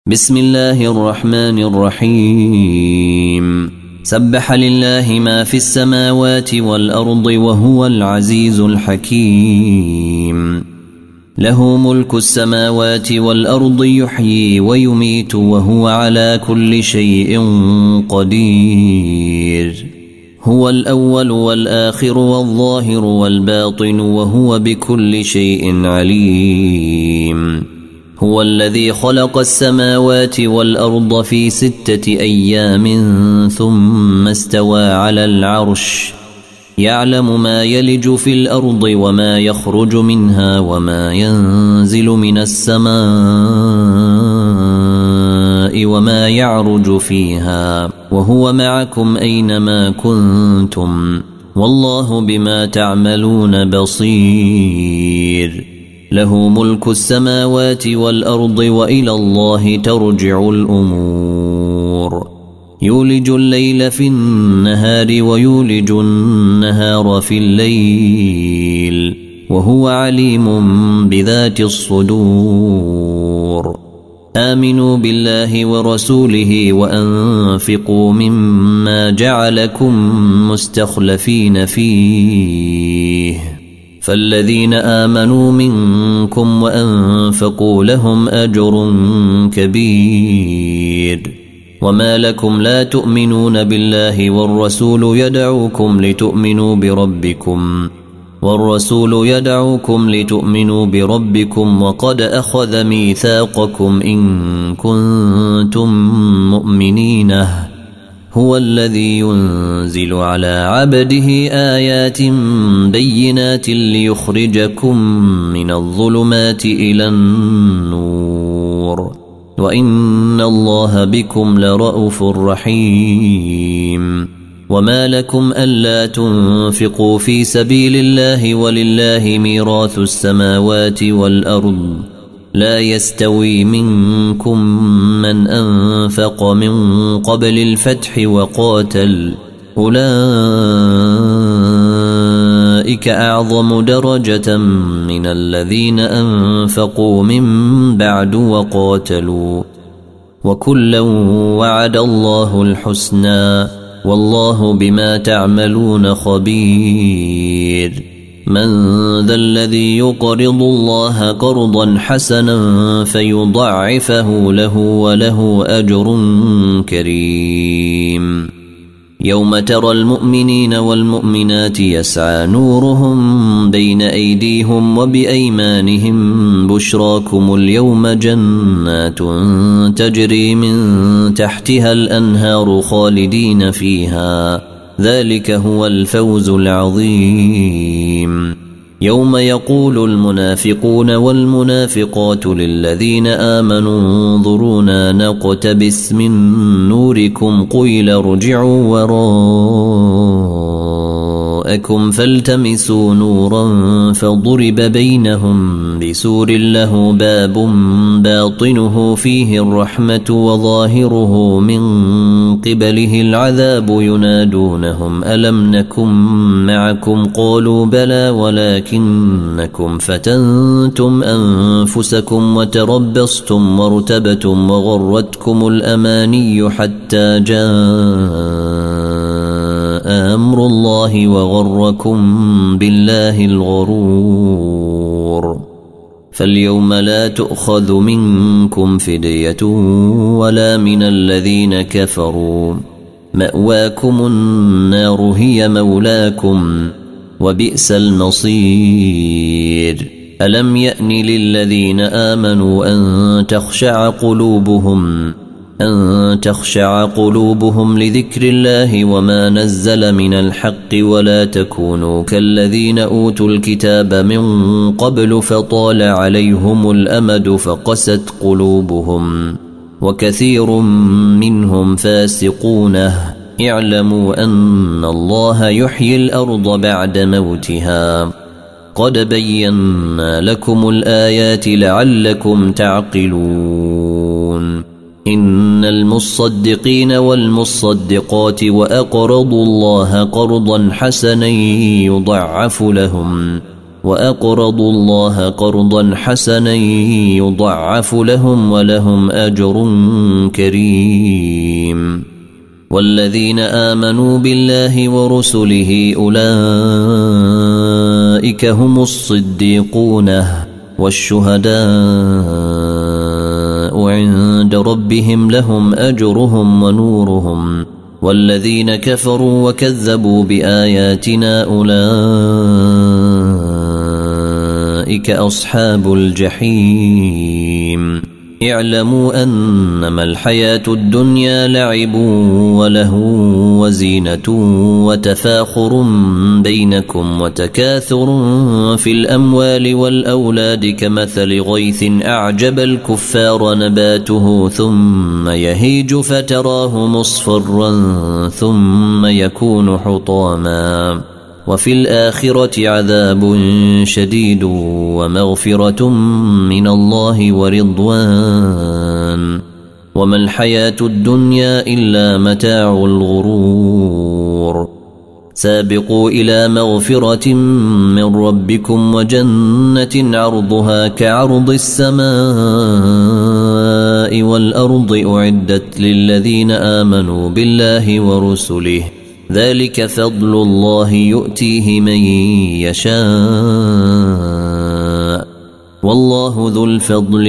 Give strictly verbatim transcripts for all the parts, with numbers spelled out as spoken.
بسم الله الرحمن الرحيم. سبح لله ما في السماوات والأرض وهو العزيز الحكيم. له ملك السماوات والأرض يحيي ويميت وهو على كل شيء قدير. هو الأول والآخر والظاهر والباطن وهو بكل شيء عليم. هو الذي خلق السماوات والأرض في ستة أيام ثم استوى على العرش يعلم ما يلج في الأرض وما يخرج منها وما ينزل من السماء وما يعرج فيها وهو معكم أينما كنتم والله بما تعملون بصير. له ملك السماوات والأرض وإلى الله ترجع الأمور. يولج الليل في النهار ويولج النهار في الليل وهو عليم بذات الصدور. آمنوا بالله ورسوله وأنفقوا مما جعلكم مستخلفين فيه فالذين آمنوا منكم وأنفقوا لهم أجر كبير. وما لكم لا تؤمنون بالله والرسول يدعوكم لتؤمنوا بربكم والرسول يدعوكم لتؤمنوا بربكم وقد أخذ ميثاقكم إن كنتم مؤمنين. هو الذي ينزل على عبده آيات بينات ليخرجكم من الظلمات إلى النور وإن الله بكم لرءوف رحيم. وما لكم ألا تنفقوا في سبيل الله ولله ميراث السماوات والأرض لا يستوي منكم من أنفق من قبل الفتح وقاتل أولئك أعظم درجة من الذين أنفقوا من بعد وقاتلوا وكلا وعد الله الحسنى والله بما تعملون خبير. من ذا الذي يقرض الله قرضا حسنا فيضاعفه له وله أجر كريم. يوم ترى المؤمنين والمؤمنات يسعى نورهم بين أيديهم وبأيمانهم بشراكم اليوم جنات تجري من تحتها الأنهار خالدين فيها ذلك هو الفوز العظيم. يوم يقول المنافقون والمنافقات للذين آمنوا انظرونا نقتبس من نوركم قيل ارجعوا وراءكم فالتمسوا نورا فضرب بينهم بسور له باب باطنه فيه الرحمة وظاهره من قبله العذاب ينادونهم ألم نكن معكم قالوا بلى ولكنكم فتنتم أنفسكم وتربصتم وارتبتم وغرتكم الأماني حتى جاء أمر الله وغركم بالله الغرور. فاليوم لا تؤخذ منكم فدية ولا من الذين كفروا مأواكم النار هي مولاكم وبئس المصير. ألم يأن للذين آمنوا أن تخشع قلوبهم أن تخشع قلوبهم لذكر الله وما نزل من الحق ولا تكونوا كالذين أوتوا الكتاب من قبل فطال عليهم الأمد فقست قلوبهم وكثير منهم فاسقون. اعلموا أن الله يحيي الأرض بعد موتها قد بينا لكم الآيات لعلكم تعقلون. إن المصدقين والمصدقات وأقرضوا الله قرضا حسنا يضعف لهم وأقرضوا الله قرضا حسنا يضعف لهم ولهم أجر كريم. والذين آمنوا بالله ورسله أولئك هم الصديقون والشهداء عند ربهم لهم أجرهم ونورهم. والذين كفروا وكذبوا بآياتنا أولئك أصحاب الجحيم. اعلموا أنما الحياة الدنيا لعب ولهو وزينة وتفاخر بينكم وتكاثر في الأموال والأولاد كمثل غيث أعجب الكفار نباته ثم يهيج فتراه مصفرا ثم يكون حطاما وفي الآخرة عذاب شديد ومغفرة من الله ورضوان وما الحياة الدنيا إلا متاع الغرور. سابقوا إلى مغفرة من ربكم وجنة عرضها كعرض السماء والأرض أعدت للذين آمنوا بالله ورسله ذلك فضل الله يؤتيه من يشاء والله ذو الفضل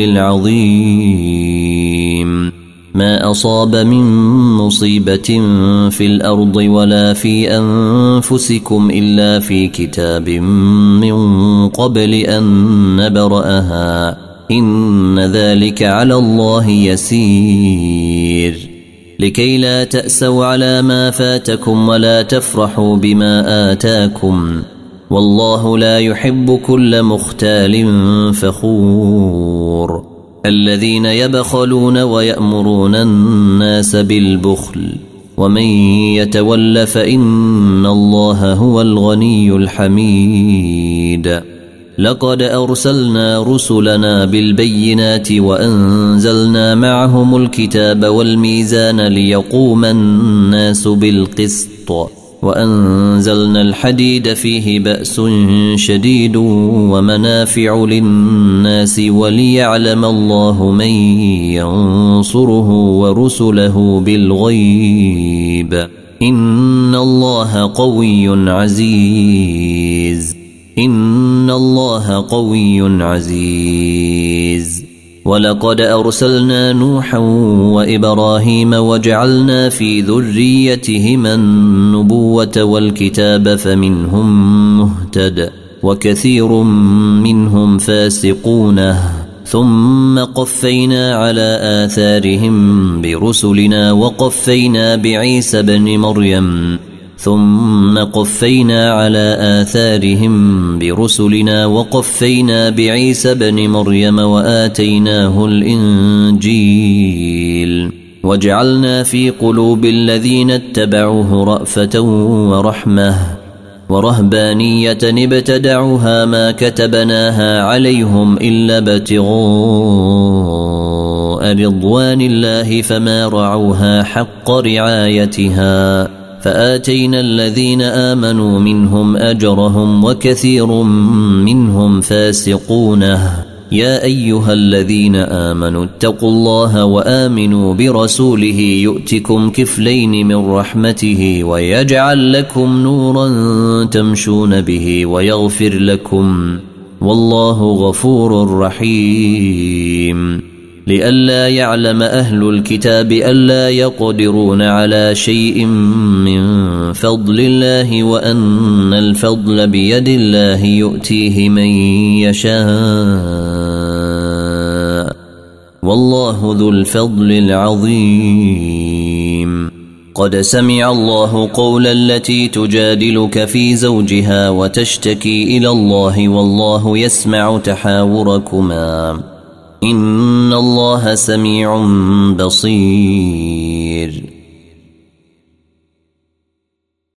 العظيم. ما أصاب من مصيبة في الأرض ولا في أنفسكم إلا في كتاب من قبل أن نبرأها إن ذلك على الله يسير. لكي لا تأسوا على ما فاتكم ولا تفرحوا بما آتاكم والله لا يحب كل مختال فخور. الذين يبخلون ويأمرون الناس بالبخل ومن يتول فإن الله هو الغني الحميد. لقد أرسلنا رسلنا بالبينات وأنزلنا معهم الكتاب والميزان ليقوم الناس بالقسط وأنزلنا الحديد فيه بأس شديد ومنافع للناس وليعلم الله من ينصره ورسله بالغيب إن الله قوي عزيز. إن الله قوي عزيز. ولقد أرسلنا نوحا وإبراهيم وجعلنا في ذريتهما النبوة والكتاب فمنهم مهتد وكثير منهم فاسقون ثم قفينا على آثارهم برسلنا وقفينا بعيسى بن مريم ثم قفينا على آثارهم برسلنا وقفينا بعيسى بن مريم وآتيناه الإنجيل وجعلنا في قلوب الذين اتبعوه رأفة ورحمة ورهبانية ابتدعوها ما كتبناها عليهم إلا ابتغاء رضوان الله فما رعوها حق رعايتها فآتينا الذين آمنوا منهم أجرهم وكثير منهم فاسقون. يا أيها الذين آمنوا اتقوا الله وآمنوا برسوله يؤتكم كفلين من رحمته ويجعل لكم نورا تمشون به ويغفر لكم والله غفور رحيم. لئلا يعلم أهل الكتاب ألا يقدرون على شيء من فضل الله وأن الفضل بيد الله يؤتيه من يشاء والله ذو الفضل العظيم. قد سمع الله قول التي تجادلك في زوجها وتشتكي إلى الله والله يسمع تحاوركما إن الله سميع بصير.